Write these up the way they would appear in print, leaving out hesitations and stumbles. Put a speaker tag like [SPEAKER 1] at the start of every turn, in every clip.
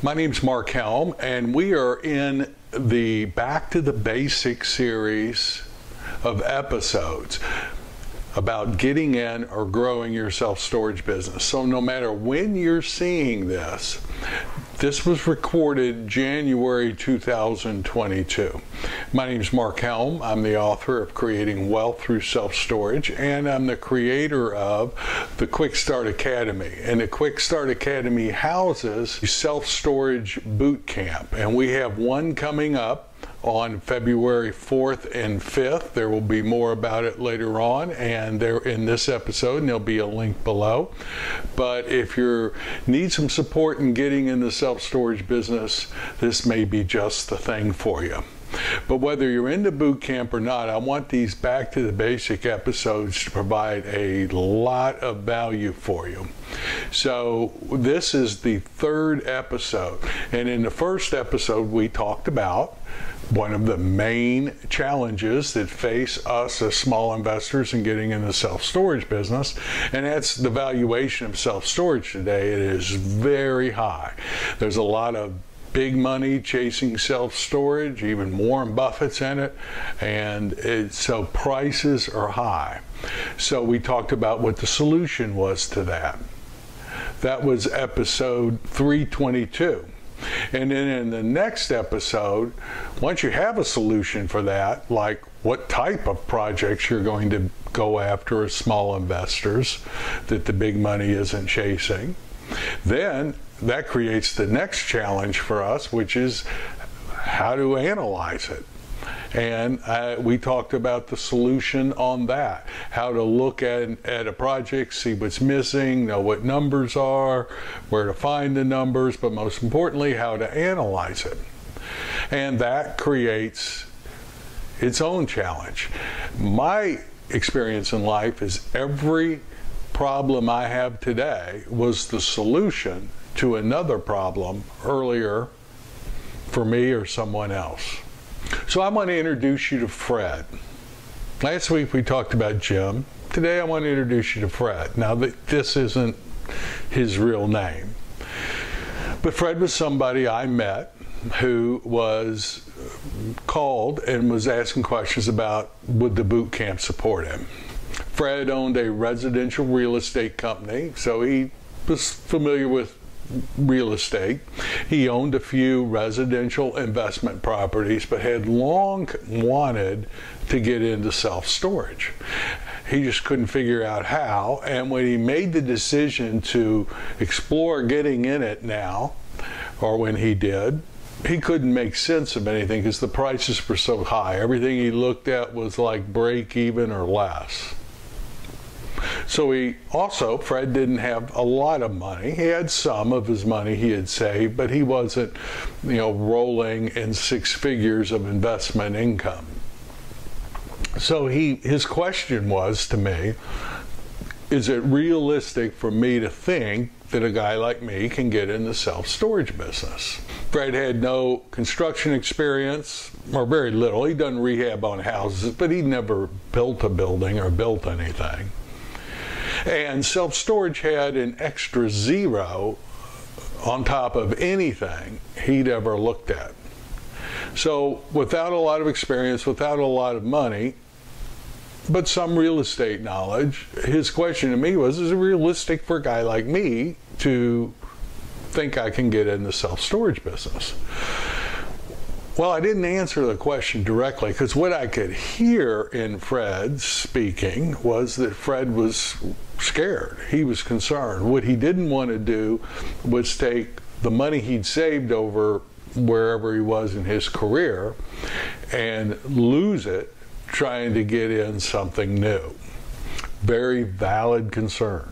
[SPEAKER 1] My name's Mark Helm, and we are in the Back to the Basics series of episodes about getting in or growing your self-storage business. So no matter when you're seeing this, this was recorded January 2022. My name is Mark Helm. I'm the author of Creating Wealth Through Self-Storage, and I'm the creator of the Quick Start Academy. And the Quick Start Academy houses self-storage boot camp, and we have one coming up on February 4th and 5th. There will be more about it later on, and they're in this episode, and there'll be a link below. But if you need some support in getting in the self-storage business, this may be just the thing for you. But whether you're into boot camp or not, I want these back to the basic episodes to provide a lot of value for you. So this is the third episode, and in the first episode we talked about one of the main challenges that face us as small investors in getting in the self-storage business, and that's the valuation of self-storage today. It is very high. There's a lot of big money chasing self-storage, even Warren Buffett's in it, and so prices are high. So we talked about what the solution was to that. That was episode 322. And then in the next episode, once you have a solution for that, like what type of projects you're going to go after as small investors that the big money isn't chasing, then that creates the next challenge for us, which is how to analyze it. And we talked about the solution on that, how to look at a project, see what's missing, know what numbers are, where to find the numbers, but most importantly, how to analyze it. And that creates its own challenge. My experience in life is every problem I have today was the solution to another problem earlier for me or someone else. So I want to introduce you to Fred. Last week we talked about Jim. Today I want to introduce you to Fred. Now this isn't his real name, but Fred was somebody I met who was called and was asking questions about would the boot camp support him. Fred owned a residential real estate company, so he was familiar with real estate. He owned a few residential investment properties, but had long wanted to get into self-storage. He just couldn't figure out how, and when he made the decision to explore getting in it now, or when he did, he couldn't make sense of anything because the prices were so high. Everything he looked at was like break even or less. So Fred didn't have a lot of money. He had some of his money he had saved, but he wasn't, rolling in six figures of investment income. So his question was to me, is it realistic for me to think that a guy like me can get in the self-storage business? Fred had no construction experience, or very little. He'd done rehab on houses, but he'd never built a building or built anything. And self-storage had an extra zero on top of anything he'd ever looked at. So without a lot of experience, without a lot of money, but some real estate knowledge, his question to me was, is it realistic for a guy like me to think I can get in the self-storage business? Well, I didn't answer the question directly because what I could hear in Fred speaking was that Fred was scared. He was concerned. What he didn't want to do was take the money he'd saved over wherever he was in his career and lose it trying to get in something new. Very valid concern.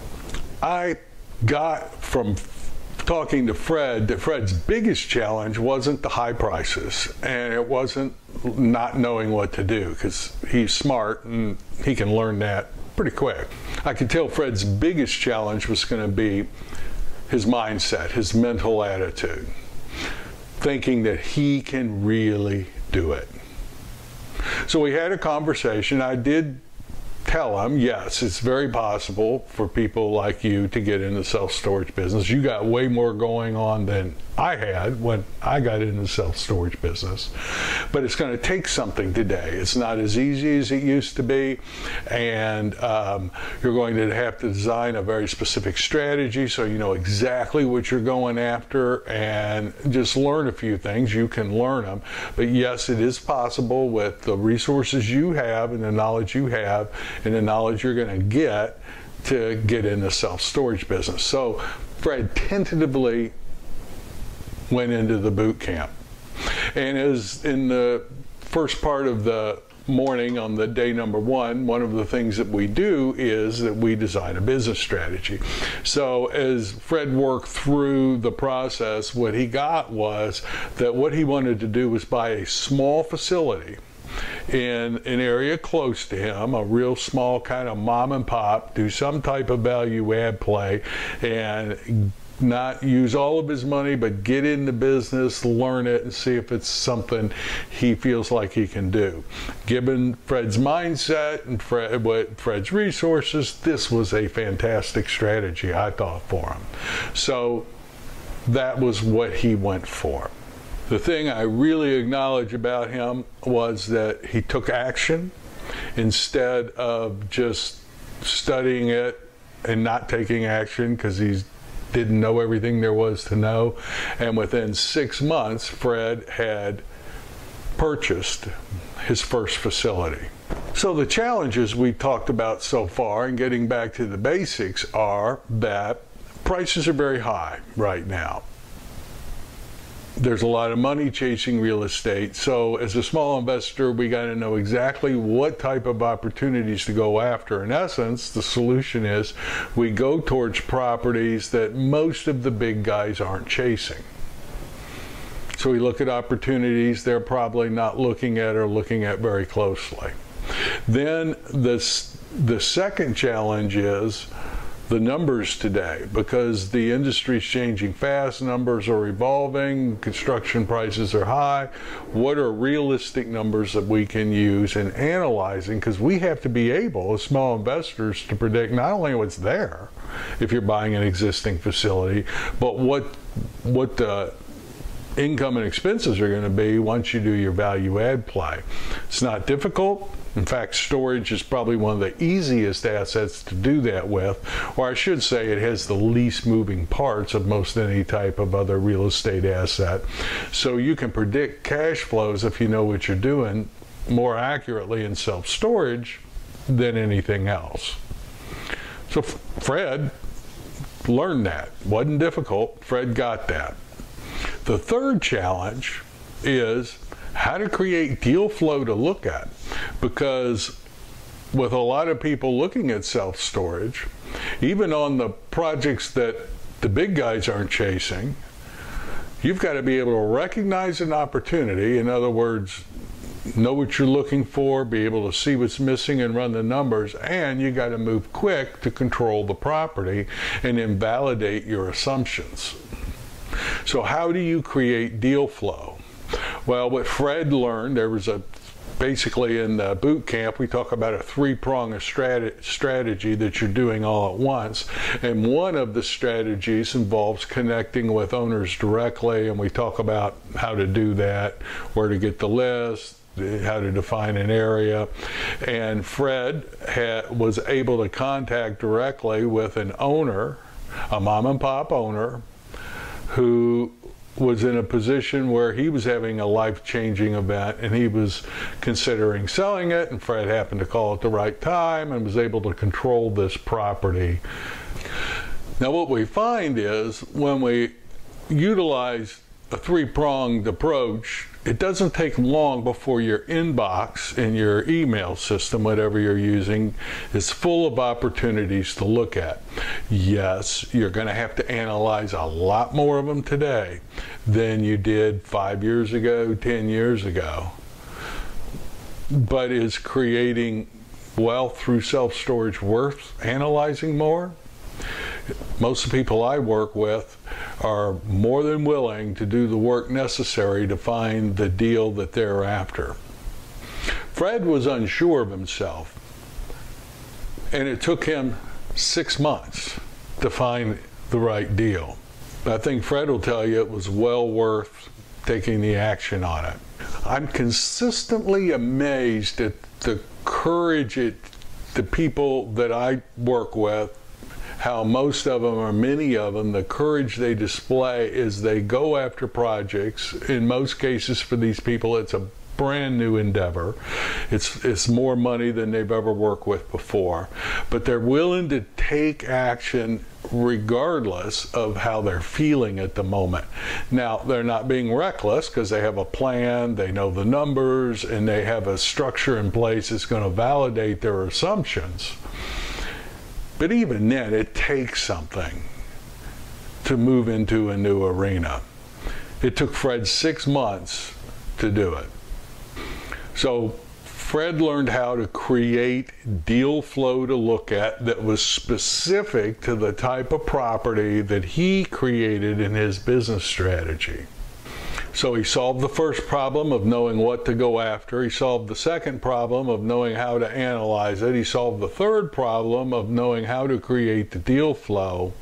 [SPEAKER 1] I got from talking to Fred that Fred's biggest challenge wasn't the high prices, and it wasn't not knowing what to do, because he's smart and he can learn that pretty quick. I could tell Fred's biggest challenge was going to be his mindset, his mental attitude, thinking that he can really do it. So we had a conversation. I did tell him, yes, it's very possible for people like you to get into self-storage business. You got way more going on than I had when I got into the self-storage business. But it's going to take something today. It's not as easy as it used to be, and you're going to have to design a very specific strategy so you know exactly what you're going after, and just learn a few things. You can learn them. But yes, it is possible with the resources you have and the knowledge you have and the knowledge you're going to get in the self-storage business. So Fred tentatively went into the boot camp, and as in the first part of the morning on the day number one of the things that we do is that we design a business strategy. So as Fred worked through the process, what he got was that what he wanted to do was buy a small facility in an area close to him, a real small kind of mom and pop, do some type of value add play, and not use all of his money, but get in the business, learn it, and see if it's something he feels like he can do. Given Fred's mindset and Fred's resources, this was a fantastic strategy, I thought, for him. So that was what he went for. The thing I really acknowledge about him was that he took action instead of just studying it and not taking action because he didn't know everything there was to know. And within 6 months, Fred had purchased his first facility. So the challenges we talked about so far, and getting back to the basics, are that prices are very high right now. There's a lot of money chasing real estate. So as a small investor, we got to know exactly what type of opportunities to go after. In essence, the solution is we go towards properties that most of the big guys aren't chasing. So we look at opportunities they're probably not looking at or looking at very closely. Then the second challenge is the numbers today, because the industry's changing fast, numbers are evolving, construction prices are high. What are realistic numbers that we can use in analyzing? Because we have to be able, as small investors, to predict not only what's there, if you're buying an existing facility, but what the income and expenses are going to be once you do your value add play. It's not difficult. In fact, storage is probably one of the easiest assets to do that with, or I should say it has the least moving parts of most any type of other real estate asset. So you can predict cash flows, if you know what you're doing, more accurately in self-storage than anything else. So Fred learned that. Wasn't difficult. Fred got that. The third challenge is how to create deal flow to look at, because with a lot of people looking at self-storage, even on the projects that the big guys aren't chasing, you've got to be able to recognize an opportunity. In other words, know what you're looking for, be able to see what's missing and run the numbers, and you got to move quick to control the property and invalidate your assumptions. So how do you create deal flow? Well, what Fred learned, there was basically in the boot camp, we talk about a three-pronged strategy that you're doing all at once. And one of the strategies involves connecting with owners directly, and we talk about how to do that, where to get the list, how to define an area. And Fred was able to contact directly with an owner, a mom and pop owner, who was in a position where he was having a life-changing event and he was considering selling it, and Fred happened to call at the right time and was able to control this property. Now what we find is when we utilize a three-pronged approach, it doesn't take long before your inbox in your email system, whatever you're using, is full of opportunities to look at. Yes, you're going to have to analyze a lot more of them today than you did 5 years ago, 10 years ago. But is creating wealth through self-storage worth analyzing more? Most of the people I work with are more than willing to do the work necessary to find the deal that they're after. Fred was unsure of himself. And it took him 6 months to find the right deal. But I think Fred will tell you it was well worth taking the action on it. I'm consistently amazed at the courage the people that I work with, how most of them, or many of them, the courage they display is they go after projects. In most cases for these people, it's a brand new endeavor. It's more money than they've ever worked with before. But they're willing to take action regardless of how they're feeling at the moment. Now, they're not being reckless because they have a plan, they know the numbers, and they have a structure in place that's going to validate their assumptions. But even then, it takes something to move into a new arena. It took Fred 6 months to do it. So Fred learned how to create deal flow to look at that was specific to the type of property that he created in his business strategy. So he solved the first problem of knowing what to go after. He solved the second problem of knowing how to analyze it. He solved the third problem of knowing how to create the deal flow.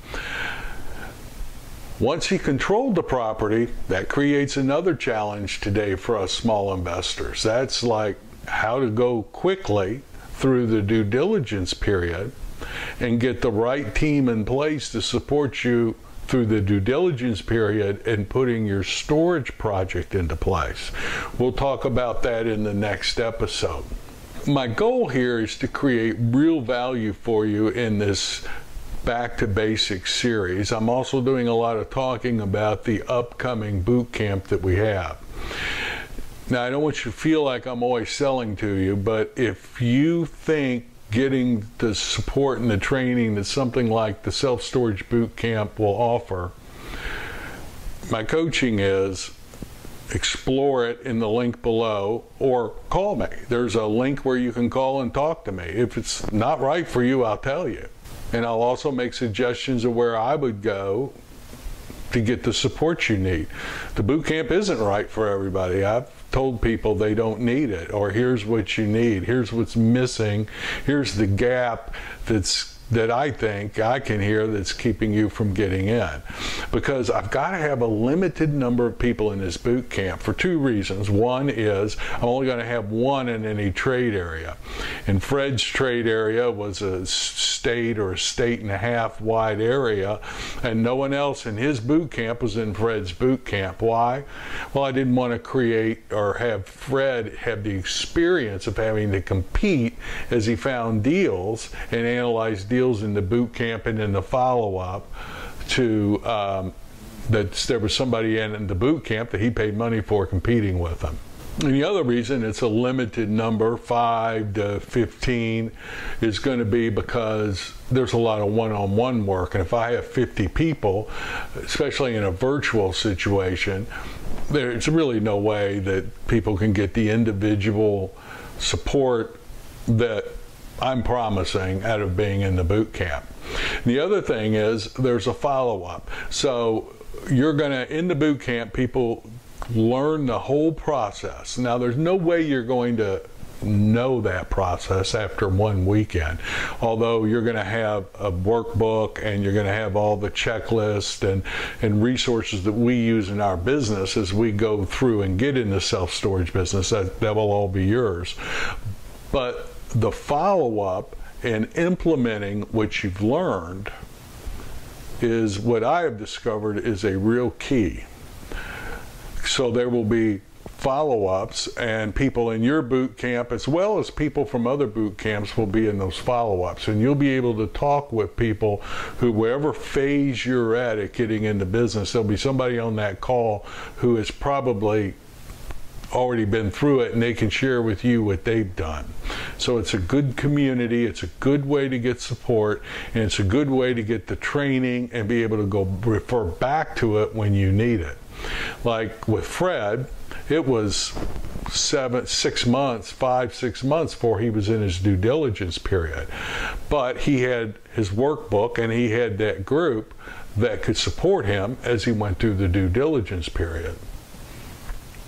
[SPEAKER 1] Once he controlled the property, that creates another challenge today for us small investors. That's like how to go quickly through the due diligence period and get the right team in place to support you through the due diligence period and putting your storage project into place. We'll talk about that in the next episode. My goal here is to create real value for you in this Back to Basics series. I'm also doing a lot of talking about the upcoming boot camp that we have. Now, I don't want you to feel like I'm always selling to you, but if you think getting the support and the training that something like the Self-Storage Boot Camp will offer, my coaching is explore it in the link below or call me. There's a link where you can call and talk to me. If it's not right for you, I'll tell you. And I'll also make suggestions of where I would go to get the support you need. The boot camp isn't right for everybody. I've told people they don't need it, or here's what you need, here's what's missing, here's the gap that I think I can hear that's keeping you from getting in. Because I've got to have a limited number of people in this boot camp for two reasons. One is I'm only going to have one in any trade area. And Fred's trade area was a state or a state and a half wide area, and no one else in his boot camp was in Fred's boot camp. Why? Well, I didn't want to create or have Fred have the experience of having to compete as he found deals and analyzed deals in the boot camp and in the follow-up to that there was somebody in the boot camp that he paid money for competing with him. And the other reason it's a limited number, 5 to 15, is going to be because there's a lot of one-on-one work. And if I have 50 people, especially in a virtual situation, there's really no way that people can get the individual support that I'm promising out of being in the boot camp. The other thing is there's a follow-up. So you're going to, in the boot camp, people learn the whole process. Now, there's no way you're going to know that process after one weekend, although you're going to have a workbook and you're going to have all the checklists and resources that we use in our business as we go through and get in the self-storage business. That will all be yours. But the follow-up and implementing what you've learned is what I have discovered is a real key. So there will be follow-ups, and people in your boot camp as well as people from other boot camps will be in those follow-ups, and you'll be able to talk with people who, wherever phase you're at getting into business, there'll be somebody on that call who has probably already been through it, and they can share with you what they've done. So it's a good community, it's a good way to get support, and it's a good way to get the training and be able to go refer back to it when you need it. Like with Fred, it was 6 months, 5-6 months before he was in his due diligence period. But he had his workbook and he had that group that could support him as he went through the due diligence period.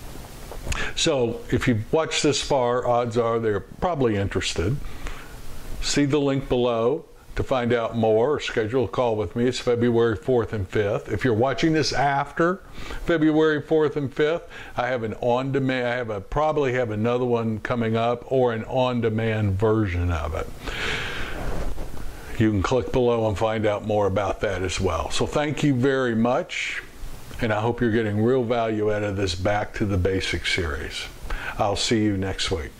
[SPEAKER 1] So if you've watched this far, odds are they're probably interested. see the link below to find out more or schedule a call with me. It's February 4th and 5th. If you're watching this after February 4th and 5th, I have an on-demand, probably have another one coming up, or an on-demand version of it. You can click below and find out more about that as well. So thank you very much, and I hope you're getting real value out of this Back to the Basics series. I'll see you next week.